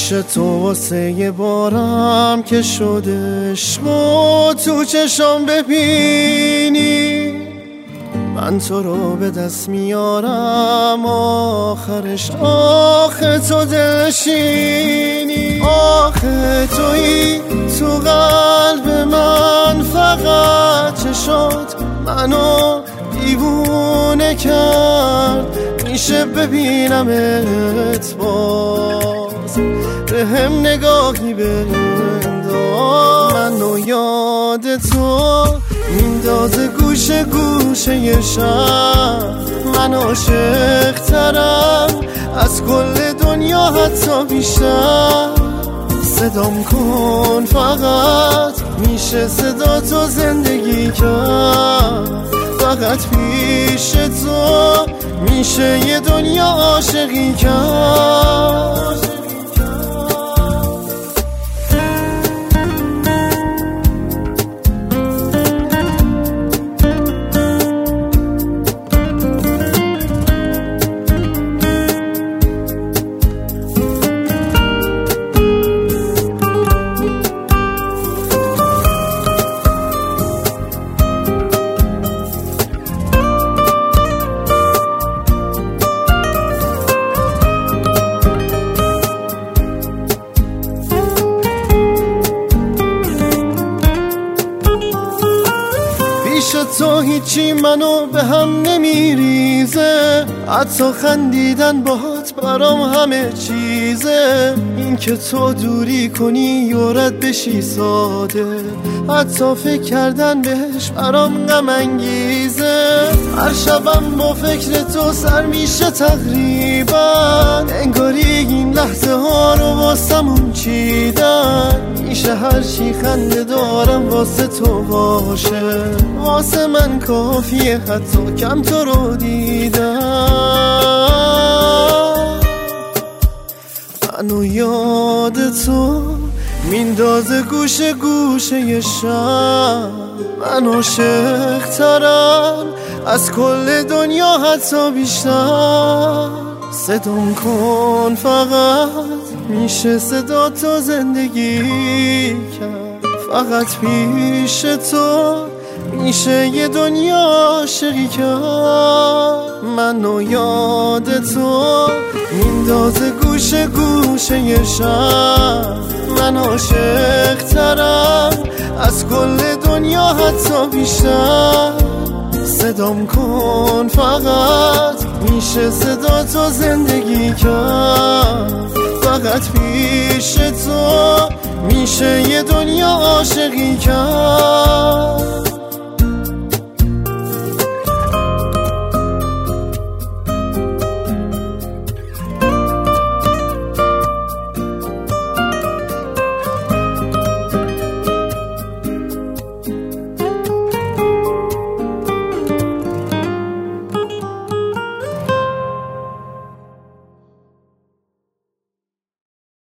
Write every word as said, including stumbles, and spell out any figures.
پیش تو واسه یه بارم که شده عشقو تو چشم ببینی، من تو رو به دست میارم آخرش آخه تو دلشینی. آخه تویی تو قلب من، فقط چشات منو دیوونه کرد. میشه ببینمت باز به هم نگاهی بنداز، منو یاد تو میندازه گوشه گوشه ی شب. من عاشق ترم از کل دنیا حتی بیشتر. صدام کن فقط میشه صدا تو زندگی کرد. فقط پیش تو میشه یه دنیا عاشقی کرد. پیش تو هیچی منو به هم نمیریزه، حتی خندیدن باهات برام همه چیزه. این که تو دوری کنی یا رد بشی ساده، حتی فکر کردن بهش برام غم انگیزه. هر شبم با فکر تو سر میشه تقریبا، انگاری این لحظه ها رو واسمون چیدن. میشه هر چی خنده دارم واسه تو باشه، واسه من کافیه حتی کم تو رو دیدم. منو یاد تو میندازه گوشه گوشه ی شب. من عاشق ترم از کل دنیا حتی بیشتر. صدام کن فقط میشه صدا تو زندگی کرد. فقط پیش تو میشه یه دنیا عاشقی کرد. منو یاد تو میندازه گوشه گوشه ی شب. من عاشق ترم از کل دنیا حتی بیشتر. صدام کن فقط میشه صدا تو زندگی کرد. فقط پیش تو میشه یه دنیا عاشقی کرد.